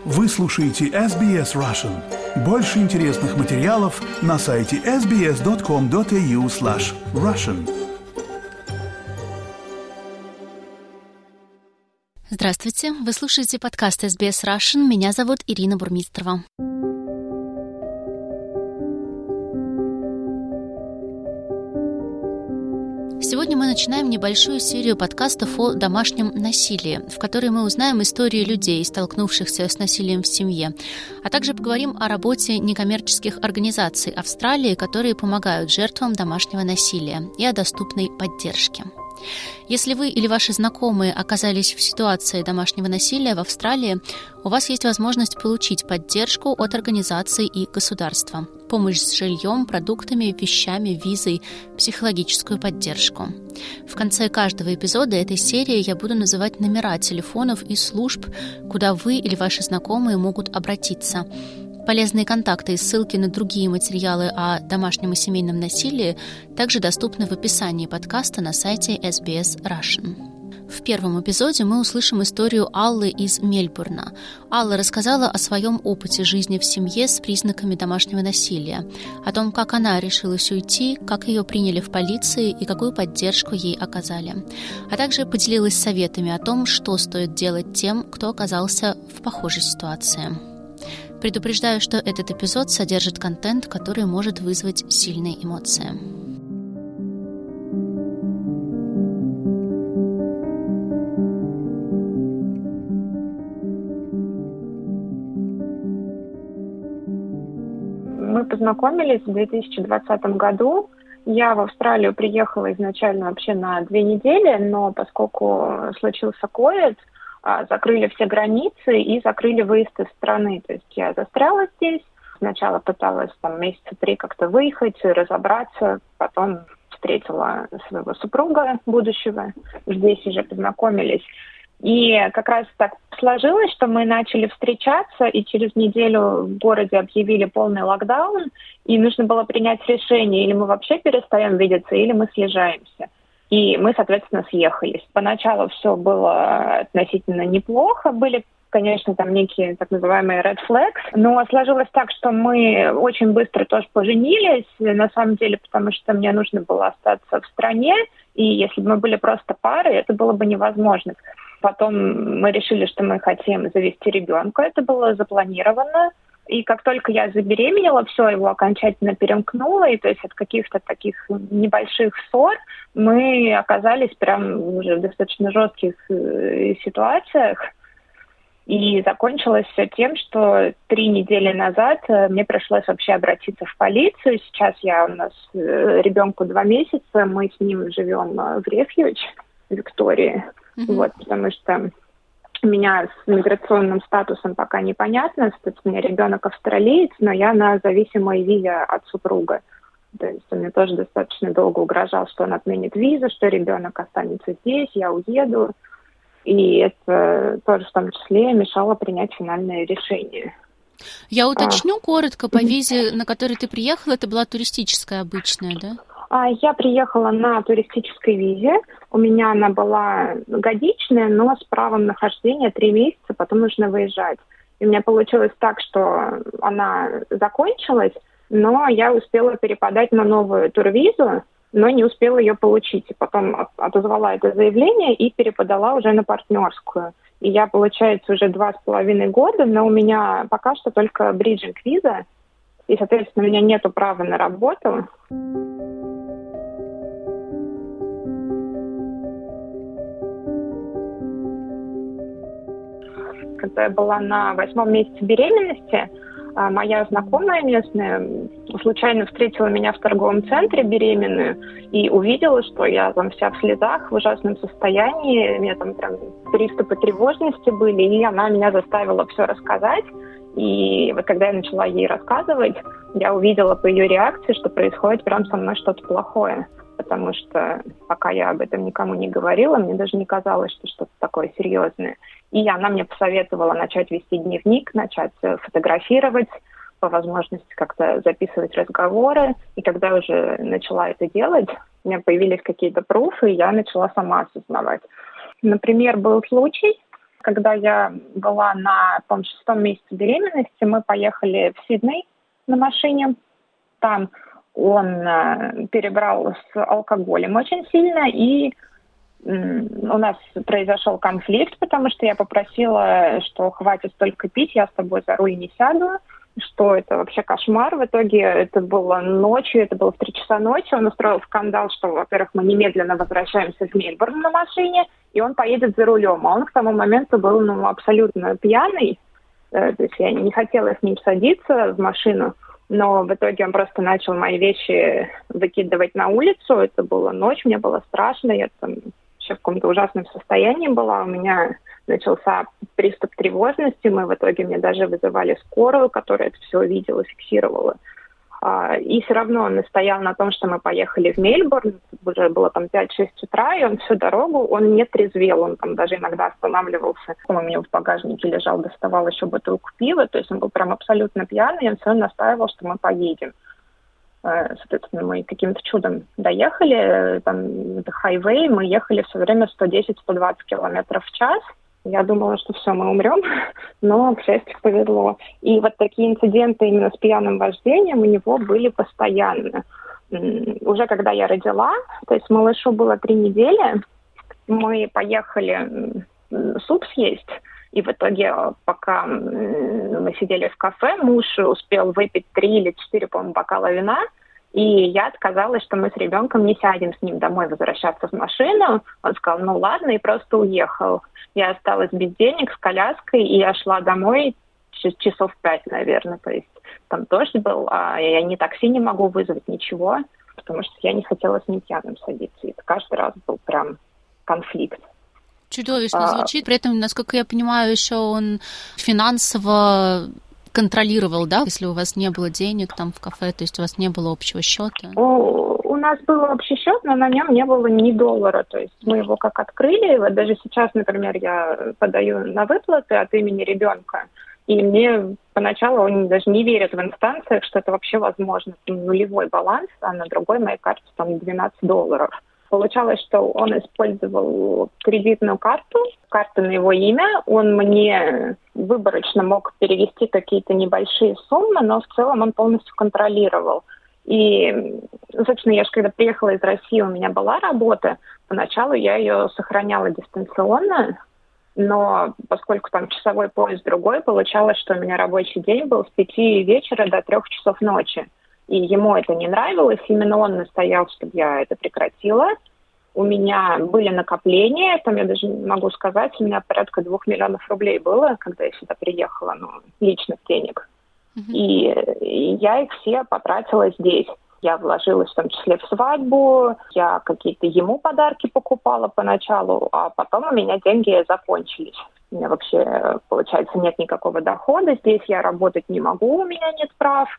Вы слушаете SBS Russian. Больше интересных материалов на сайте sbs.com.au/russian. Здравствуйте, вы слушаете подкаст SBS Russian. Меня зовут Ирина Бурмистрова. Сегодня мы начинаем небольшую серию подкастов о домашнем насилии, в которой мы узнаем истории людей, столкнувшихся с насилием в семье, а также поговорим о работе некоммерческих организаций Австралии, которые помогают жертвам домашнего насилия, и о доступной поддержке. Если вы или ваши знакомые оказались в ситуации домашнего насилия в Австралии, у вас есть возможность получить поддержку от организаций и государства, помощь с жильем, продуктами, вещами, визой, психологическую поддержку. В конце каждого эпизода этой серии я буду называть номера телефонов и служб, куда вы или ваши знакомые могут обратиться. Полезные контакты и ссылки на другие материалы о домашнем и семейном насилии также доступны в описании подкаста на сайте SBS Russian. В первом эпизоде мы услышим историю Аллы из Мельбурна. Алла рассказала о своем опыте жизни в семье с признаками домашнего насилия, о том, как она решилась уйти, как ее приняли в полиции и какую поддержку ей оказали. А также поделилась советами о том, что стоит делать тем, кто оказался в похожей ситуации. Предупреждаю, что этот эпизод содержит контент, который может вызвать сильные эмоции. Мы познакомились в 2020 году. Я в Австралию приехала изначально вообще на 2 недели, но поскольку случился ковид, закрыли все границы и закрыли выезд из страны. То есть я застряла здесь. Сначала пыталась месяца 3 как-то выехать, разобраться. Потом встретила своего супруга будущего. Здесь уже познакомились. И как раз так сложилось, что мы начали встречаться, и через неделю в городе объявили полный локдаун, и нужно было принять решение, или мы вообще перестаем видеться, или мы съезжаемся. И мы, соответственно, съехались. Поначалу все было относительно неплохо. Были, конечно, там некие так называемые red flags. Но сложилось так, что мы очень быстро тоже поженились. На самом деле, потому что мне нужно было остаться в стране. И если бы мы были просто парой, это было бы невозможно. Потом мы решили, что мы хотим завести ребенка. Это было запланировано. И как только я забеременела, все, его окончательно перемкнуло, и то есть от каких-то таких небольших ссор мы оказались прям уже в достаточно жестких ситуациях. И закончилось все тем, что 3 недели назад мне пришлось вообще обратиться в полицию. Сейчас у нас ребенку 2 месяца, мы с ним живем в Рефьюдж, в Виктории, потому что у меня с миграционным статусом пока непонятно. У меня ребенок австралиец, но я на зависимой визе от супруга. То есть он мне тоже достаточно долго угрожал, что он отменит визу, что ребенок останется здесь, я уеду. И это тоже в том числе мешало принять финальное решение. Я уточню коротко, по визе, на которой ты приехала, это была туристическая обычная, да? Я приехала на туристической визе. У меня она была годичная, но с правом нахождения 3 месяца, потом нужно выезжать. И у меня получилось так, что она закончилась, но я успела переподать на новую турвизу, но не успела ее получить. И потом отозвала это заявление и переподала уже на партнерскую. И я, получается, уже 2,5 года, но у меня пока что только бриджинг-виза, и, соответственно, у меня нету права на работу. Когда я была на 8-м месяце беременности, моя знакомая местная случайно встретила меня в торговом центре беременную и увидела, что я там вся в слезах, в ужасном состоянии, у меня там прям приступы тревожности были, и она меня заставила все рассказать. И вот когда я начала ей рассказывать, я увидела по ее реакции, что происходит прям со мной что-то плохое. Потому что пока я об этом никому не говорила, мне даже не казалось, что что-то такое серьезное. И она мне посоветовала начать вести дневник, начать фотографировать, по возможности как-то записывать разговоры. И когда уже начала это делать, у меня появились какие-то пруфы, и я начала сама осознавать. Например, был случай, Когда я была на, по-моему, 6-м месяце беременности, мы поехали в Сидней на машине. Там он перебрал с алкоголем очень сильно, и у нас произошел конфликт, потому что я попросила, что хватит столько пить, я с тобой за руль не сяду, что это вообще кошмар. В итоге это было ночью, это было в 3 часа ночи. Он устроил скандал, что, во-первых, мы немедленно возвращаемся в Мельбурн на машине, и он поедет за рулем. А он к тому моменту был абсолютно пьяный. То есть я не хотела с ним садиться в машину, но в итоге он просто начал мои вещи выкидывать на улицу. Это была ночь, мне было страшно, я там в каком-то ужасном состоянии была. У меня начался приступ тревожности. Мы в итоге мне даже вызывали скорую, которая это все видела, фиксировала. И все равно он настоял на том, что мы поехали в Мельбурн. Уже было там 5-6 утра, и он всю дорогу, он не трезвел. Он там даже иногда останавливался. У меня в багажнике лежал, доставал еще бутылку пива. То есть он был прям абсолютно пьяный, и он все настаивал, что мы поедем. Соответственно, мы каким-то чудом доехали, там, это хайвей, мы ехали все время 110-120 километров в час. Я думала, что все, мы умрем, но, к счастью, повезло. И вот такие инциденты именно с пьяным вождением у него были постоянно. Уже когда я родила, то есть малышу было 3 недели, мы поехали суп съесть. И в итоге, пока мы сидели в кафе, муж успел выпить 3 или 4, по-моему, бокала вина, и я отказалась, что мы с ребенком не сядем с ним домой возвращаться в машину. Он сказал, ну ладно, и просто уехал. Я осталась без денег, с коляской, и я шла домой часов 5, наверное. То есть там дождь был, а я ни такси не могу вызвать, ничего, потому что я не хотела с ним пьяным садиться. И это каждый раз был прям конфликт. Чудовищно звучит. При этом, насколько я понимаю, еще он финансово контролировал, да, если у вас не было денег там в кафе, то есть у вас не было общего счета? У нас был общий счет, но на нем не было ни доллара. То есть мы его как открыли. Вот даже сейчас, например, я подаю на выплаты от имени ребенка, и мне поначалу он даже не верит в инстанциях, что это вообще возможно. Там нулевой баланс, а на другой моей карте там $12. Получалось, что он использовал кредитную карту на его имя. Он мне выборочно мог перевести какие-то небольшие суммы, но в целом он полностью контролировал. И, собственно, я же когда приехала из России, у меня была работа. Поначалу я ее сохраняла дистанционно, но поскольку там часовой пояс другой, получалось, что у меня рабочий день был с 5 вечера до 3 часов ночи. И ему это не нравилось, именно он настоял, чтобы я это прекратила. У меня были накопления, там я даже не могу сказать, у меня порядка 2 миллионов рублей было, когда я сюда приехала, личных денег. И я их все потратила здесь. Я вложилась в том числе в свадьбу, я какие-то ему подарки покупала поначалу, а потом у меня деньги закончились. У меня вообще, получается, нет никакого дохода, здесь я работать не могу, у меня нет прав.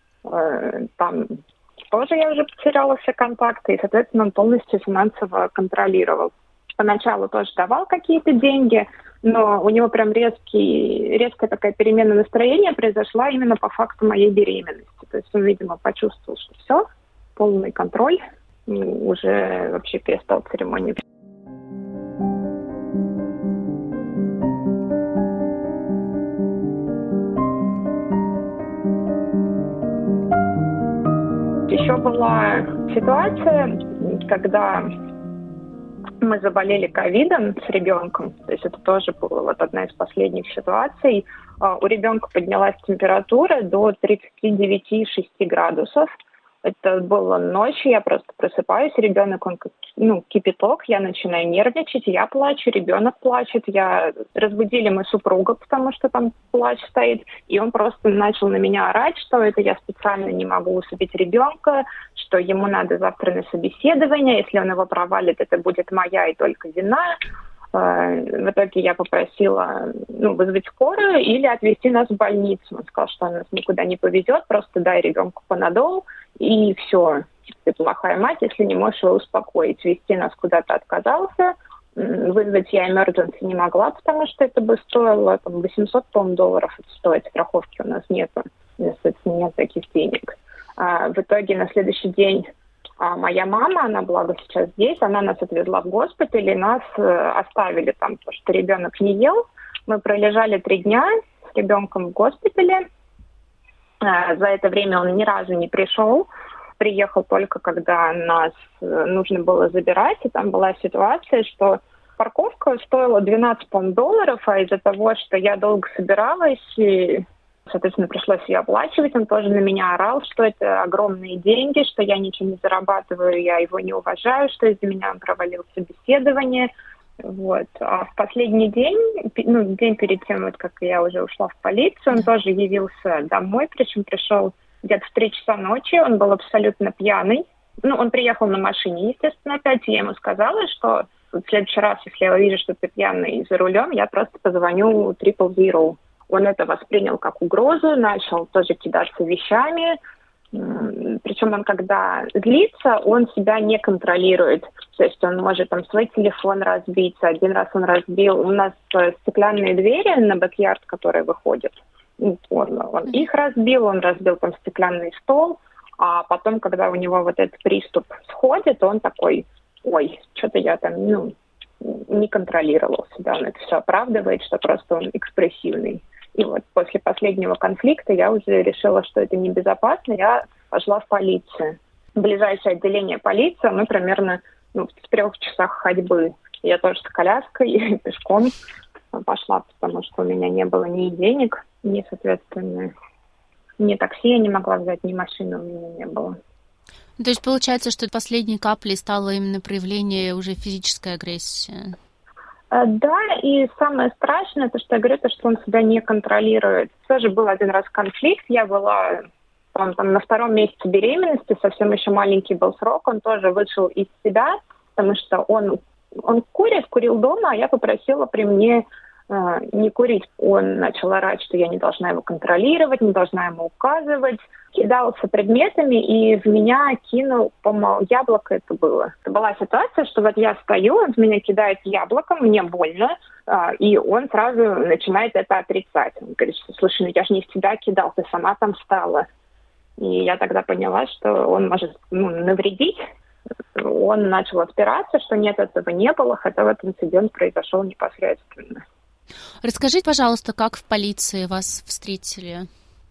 Там тоже я уже потеряла все контакты, и, соответственно, он полностью финансово контролировал. Поначалу тоже давал какие-то деньги, но у него прям резкая такая перемена настроения произошла именно по факту моей беременности. То есть он, видимо, почувствовал, что все, полный контроль, уже вообще перестал церемониться. Еще была ситуация, когда мы заболели ковидом с ребенком. То есть это тоже была одна из последних ситуаций. У ребенка поднялась температура до 39,6 градусов. Это было ночью, я просто просыпаюсь, ребенок, он кипяток, я начинаю нервничать, я плачу, ребенок плачет, разбудили мы супруга, потому что там плач стоит, и он просто начал на меня орать, что это я специально не могу усыпить ребенка, что ему надо завтра на собеседование, если он его провалит, это будет моя и только вина. В итоге я попросила вызвать скорую или отвезти нас в больницу. Он сказал, что он нас никуда не повезет, просто дай ребенку панадол, и все. Ты плохая мать, если не можешь его успокоить. Везти нас куда-то отказался. Вызвать я emergency не могла, потому что это бы стоило $800 долларов. Это стоит, страховки у нас нету. Соответственно, нет таких денег. В итоге на следующий день моя мама, она, благо, сейчас здесь, она нас отвезла в госпиталь, и нас оставили там, потому что ребенок не ел. Мы пролежали 3 дня с ребенком в госпитале. За это время он ни разу не пришел. Приехал только, когда нас нужно было забирать. И там была ситуация, что парковка стоила $12, а из-за того, что я долго собиралась, и, соответственно, пришлось ее оплачивать, он тоже на меня орал, что это огромные деньги, что я ничего не зарабатываю, я его не уважаю, что из-за меня он провалил собеседование. Вот. А в последний день, день перед тем, как я уже ушла в полицию, он тоже явился домой, причем пришел где-то в 3 часа ночи, он был абсолютно пьяный. Он приехал на машине, естественно, опять, и я ему сказала, что в следующий раз, если я увижу, что ты пьяный за рулем, я просто позвоню 000. Он это воспринял как угрозу, начал тоже кидаться вещами. Причем он, когда злится, он себя не контролирует. То есть он может свой телефон разбить. Один раз он разбил. У нас стеклянные двери на бэк-ярд, которые выходят. Он их разбил, он разбил там стеклянный стол. А потом, когда у него вот этот приступ сходит, он такой: ой, что-то я там, не контролировал себя. Он это все оправдывает, что просто он экспрессивный. И вот после последнего конфликта я уже решила, что это небезопасно. Я пошла в полицию. Ближайшее отделение полиции, мы примерно в 3 часах ходьбы. Я тоже с коляской пешком пошла, потому что у меня не было ни денег, ни, соответственно, ни такси я не могла взять, ни машины у меня не было. То есть получается, что последней каплей стало именно проявление уже физической агрессии? Да, и самое страшное, то, что я говорю, то, что он себя не контролирует. Тоже был один раз конфликт, я была там на 2-м месяце беременности, совсем еще маленький был срок, он тоже вышел из себя, потому что он курил дома, а я попросила при мне не курить. Он начал орать, что я не должна его контролировать, не должна ему указывать. Кидался предметами и в меня кинул, по-моему, яблоко это было. Это была ситуация, что вот я стою, он в меня кидает яблоко, мне больно, и он сразу начинает это отрицать. Он говорит, что, слушай, я же не в тебя кидал, ты сама там встала. И я тогда поняла, что он может навредить. Он начал отпираться, что нет, этого не было, хотя этот инцидент произошел непосредственно. Расскажите, пожалуйста, как в полиции вас встретили?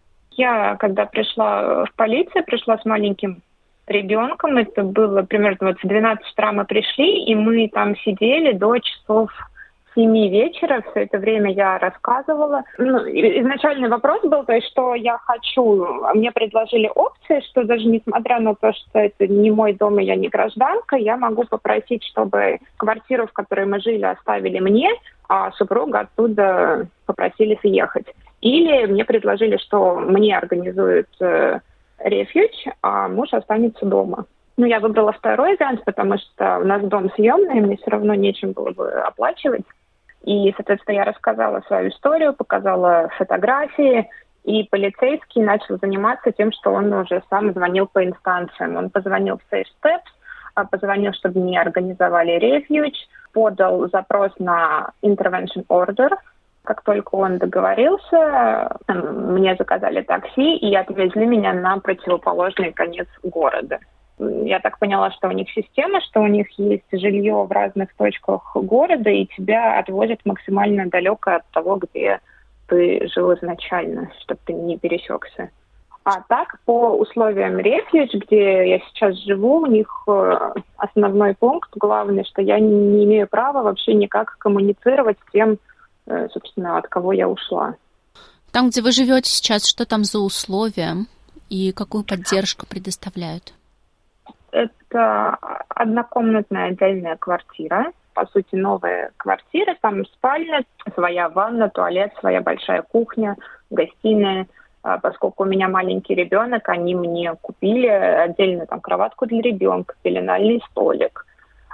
Я, когда пришла в полицию, пришла с маленьким ребенком. Это было примерно в 12 утра мы пришли, и мы там сидели до часов 7 вечера. Все это время я рассказывала. Изначальный вопрос был, то есть, что я хочу. Мне предложили опции, что даже несмотря на то, что это не мой дом и я не гражданка, я могу попросить, чтобы квартиру, в которой мы жили, оставили мне, а супруга оттуда попросили съехать. Или мне предложили, что мне организуют рефьюдж, а муж останется дома. Я выбрала второй вариант, потому что у нас дом съемный, мне все равно нечем было бы оплачивать. И, соответственно, я рассказала свою историю, показала фотографии, и полицейский начал заниматься тем, что он уже сам звонил по инстанциям. Он позвонил в Safe Steps, позвонил, чтобы мне организовали рефьюдж, подал запрос на intervention order. Как только он договорился, мне заказали такси и отвезли меня на противоположный конец города. Я так поняла, что у них система, что у них есть жилье в разных точках города, и тебя отвозят максимально далеко от того, где ты жил изначально, чтобы ты не пересекся. А так, по условиям рефьюдж, где я сейчас живу, у них основной пункт, главный, что я не имею права вообще никак коммуницировать с тем, собственно, от кого я ушла. Там, где вы живете сейчас, что там за условия и какую поддержку предоставляют? Это однокомнатная отдельная квартира, по сути, новая квартира. Там спальня, своя ванна, туалет, своя большая кухня, гостиная. Поскольку у меня маленький ребенок, они мне купили отдельно там кроватку для ребенка, пеленальный столик.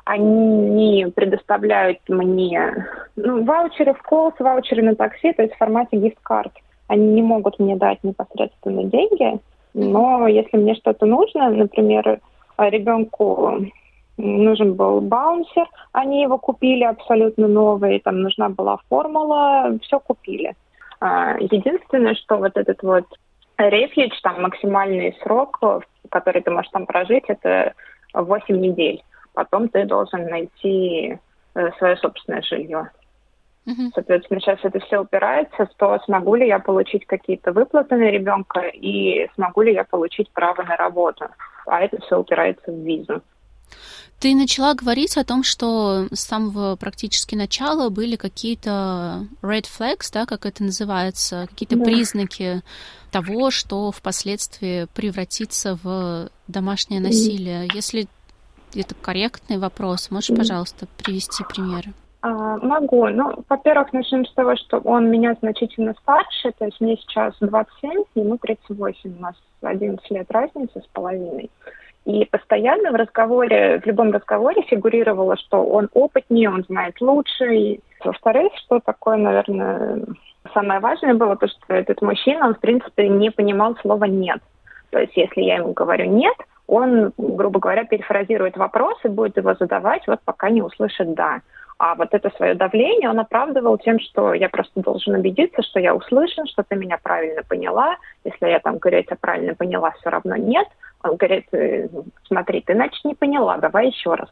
Они предоставляют мне ваучеры в Колс, ваучеры на такси, то есть в формате гифт-карт. Они не могут мне дать непосредственно деньги, но если мне что-то нужно, например, ребенку нужен был баунсер, они его купили абсолютно новый, там нужна была формула, все купили. Единственное, что вот этот вот рефьюдж, там максимальный срок, который ты можешь там прожить, это 8 недель. Потом ты должен найти свое собственное жилье. Соответственно, сейчас это все упирается в то, смогу ли я получить какие-то выплаты на ребенка и смогу ли я получить право на работу. А это все упирается в визу. Ты начала говорить о том, что с самого практически начала были какие-то red flags, да, как это называется, какие-то признаки того, что впоследствии превратится в домашнее насилие. Если это корректный вопрос, можешь, пожалуйста, привести примеры? Могу. Во-первых, начнем с того, что он меня значительно старше, то есть мне сейчас 27, ему 38, у нас 11 лет разницы с половиной. И постоянно в любом разговоре фигурировало, что он опытнее, он знает лучше. И, во-вторых, что такое, наверное, самое важное было, то, что этот мужчина, он, в принципе, не понимал слова «нет». То есть, если я ему говорю «нет», он, грубо говоря, перефразирует вопрос и будет его задавать, вот пока не услышит «да». А вот это свое давление он оправдывал тем, что я просто должен убедиться, что я услышан, что ты меня правильно поняла. Если я там говорю, я тебя правильно поняла, все равно нет. Он говорит, смотри, ты, значит, не поняла, давай еще раз.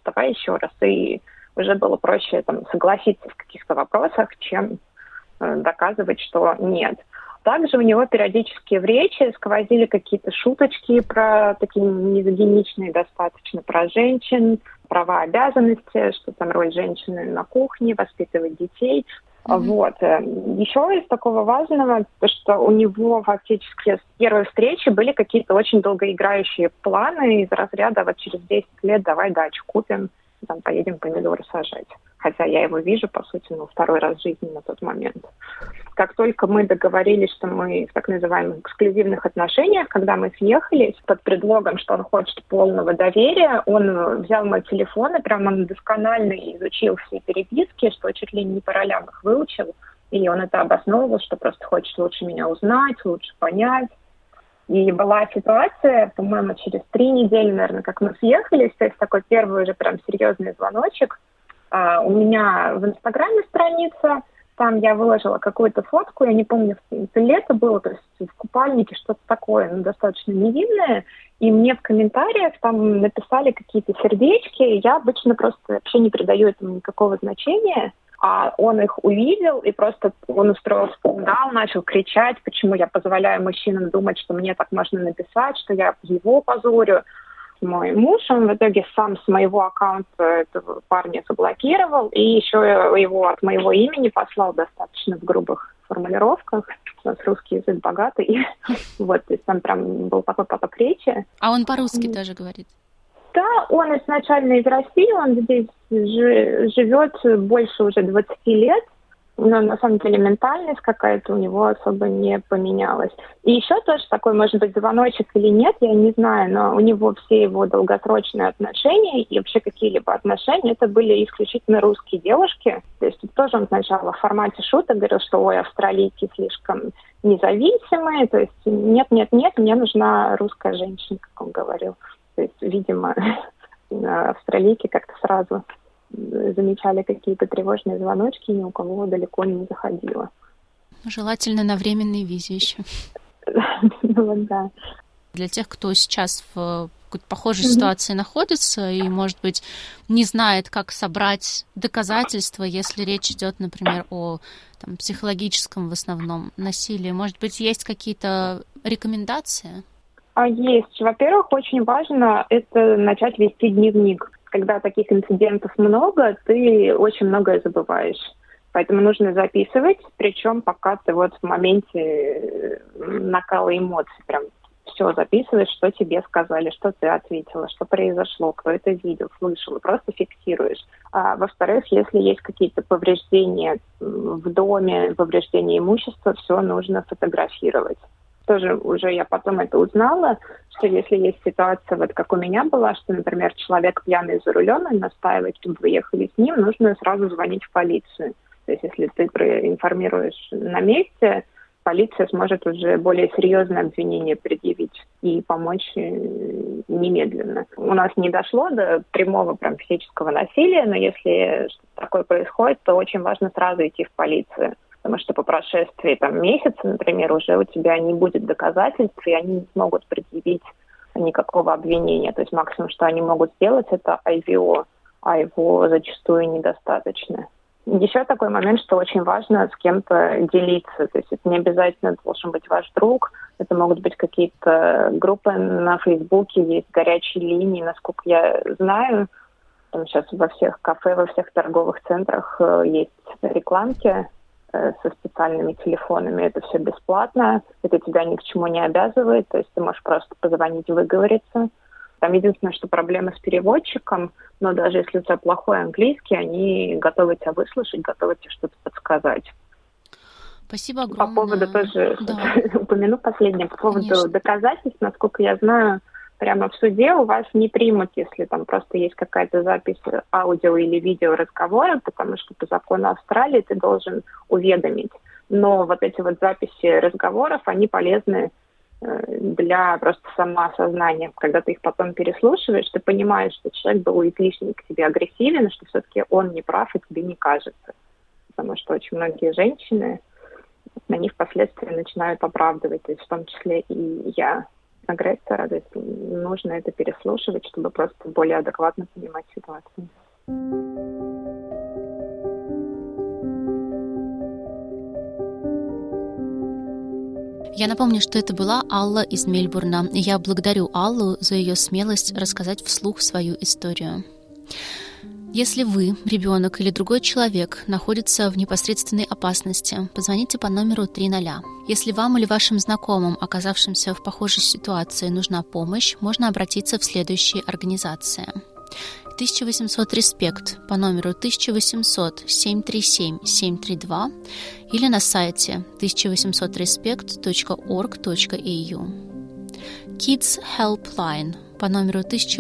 И уже было проще согласиться в каких-то вопросах, чем доказывать, что нет. Также у него периодически в речи сквозили какие-то шуточки про такие мизогиничные достаточно, про женщин, права, обязанности, что там роль женщины на кухне, воспитывать детей. Вот. Еще из такого важного, то, что у него фактически с первой встречи были какие-то очень долгоиграющие планы из разряда вот через 10 лет давай дачу купим, там поедем помидоры сажать. Хотя я его вижу, по сути, второй раз в жизни на тот момент. Как только мы договорились, что мы в так называемых эксклюзивных отношениях, когда мы съехались, под предлогом, что он хочет полного доверия, он взял мой телефон и прямо досконально изучил все переписки, что чуть ли не по ролям их выучил. И он это обосновывал, что просто хочет лучше меня узнать, лучше понять. И была ситуация, по-моему, через 3 недели, наверное, как мы съехались, то есть такой первый уже прям серьезный звоночек. У меня в Инстаграме страница, там я выложила какую-то фотку, я не помню, это лето было, то есть в купальнике, что-то такое, достаточно невинное, и мне в комментариях там написали какие-то сердечки, я обычно просто вообще не придаю этому никакого значения, а он их увидел, и просто он устроил скандал, начал кричать, почему я позволяю мужчинам думать, что мне так можно написать, что я его позорю. Мой муж, он в итоге сам с моего аккаунта этого парня заблокировал, и еще его от моего имени послал достаточно в грубых формулировках. У нас русский язык богатый. Вот, то есть там прям был такой поток речи. А он по-русски тоже говорит? Да, он изначально из России, он здесь живет больше уже 20 лет, но на самом деле ментальность какая-то у него особо не поменялась. И еще тоже такой, может быть, звоночек или нет, я не знаю, но у него все его долгосрочные отношения и вообще какие-либо отношения, это были исключительно русские девушки. То есть тоже он сначала в формате шуток говорил, что ой, австралийки слишком независимые, то есть нет, мне нужна русская женщина, как он говорил. То есть, видимо, австралийки как-то сразу замечали какие-то тревожные звоночки, ни у кого далеко не заходило. Желательно на временной визе еще. Да. Для тех, кто сейчас в какой-то похожей ситуации находится и, может быть, не знает, как собрать доказательства, если речь идет, например, о психологическом в основном насилии, может быть, есть какие-то рекомендации? Есть. Во-первых, очень важно это начать вести дневник. Когда таких инцидентов много, ты очень многое забываешь. Поэтому нужно записывать, причем пока ты в моменте накала эмоций прям все записываешь, что тебе сказали, что ты ответила, что произошло, кто это видел, слышал, просто фиксируешь. А во-вторых, если есть какие-то повреждения в доме, повреждения имущества, все нужно фотографировать. Тоже уже я потом это узнала, что если есть ситуация, вот как у меня была, что, например, человек пьяный за рулем, и настаивает, чтобы вы ехали с ним, нужно сразу звонить в полицию. То есть если ты проинформируешь на месте, полиция сможет уже более серьезное обвинение предъявить и помочь немедленно. У нас не дошло до прямого прям физического насилия, но если что-то такое происходит, то очень важно сразу идти в полицию. Потому что по прошествии месяца, например, уже у тебя не будет доказательств, и они не смогут предъявить никакого обвинения. То есть максимум, что они могут сделать, это IVO, а его зачастую недостаточно. Еще такой момент, что очень важно с кем-то делиться. То есть это не обязательно должен быть ваш друг. Это могут быть какие-то группы на Фейсбуке, есть горячие линии, насколько я знаю. Там сейчас во всех кафе, во всех торговых центрах есть рекламки со специальными телефонами. Это все бесплатно. Это тебя ни к чему не обязывает. То есть ты можешь просто позвонить, выговориться. Там единственное, что проблема с переводчиком, но даже если у тебя плохой английский, они готовы тебя выслушать, готовы тебе что-то подсказать. Спасибо огромное. По поводу тоже, упомяну последнее, по поводу доказательств, насколько я знаю, прямо в суде у вас не примут, если там просто есть какая-то запись аудио или видео разговора, потому что по закону Австралии ты должен уведомить. Но вот эти вот записи разговоров, они полезны для просто самоосознания. Когда ты их потом переслушиваешь, ты понимаешь, что человек был излишне к тебе агрессивен, что все-таки он не прав и тебе не кажется. Потому что очень многие женщины на них впоследствии начинают оправдывать, то есть в том числе и я, агрессора. То есть нужно это переслушивать, чтобы просто более адекватно понимать ситуацию. Я напомню, что это была Алла из Мельбурна. И я благодарю Аллу за ее смелость рассказать вслух свою историю. Если вы, ребенок или другой человек, находится в непосредственной опасности, позвоните по номеру 300. Если вам или вашим знакомым, оказавшимся в похожей ситуации, нужна помощь, можно обратиться в следующие организации. 1800 Респект по номеру 1800-737-732 или на сайте 1800respect.org.au. Kids Helpline по номеру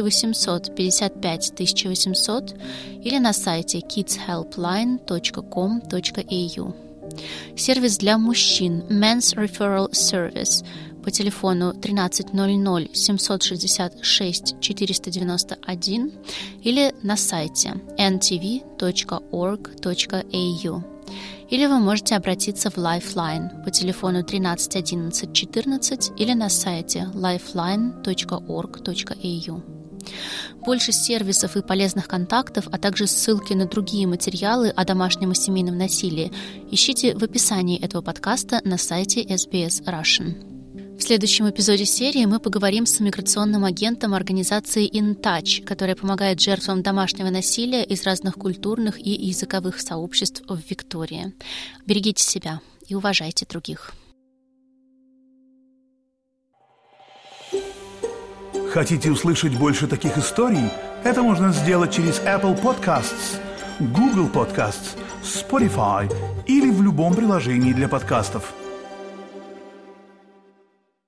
1800-55-1800 или на сайте kidshelpline.com.au. Сервис для мужчин Men's Referral Service по телефону 1300-766-491 или на сайте ntv.org.au. Или вы можете обратиться в Lifeline по телефону 13 11 14 или на сайте lifeline.org.au. Больше сервисов и полезных контактов, а также ссылки на другие материалы о домашнем и семейном насилии ищите в описании этого подкаста на сайте SBS Russian. В следующем эпизоде серии мы поговорим с миграционным агентом организации In Touch, которая помогает жертвам домашнего насилия из разных культурных и языковых сообществ в Виктории. Берегите себя и уважайте других. Хотите услышать больше таких историй? Это можно сделать через Apple Podcasts, Google Podcasts, Spotify или в любом приложении для подкастов.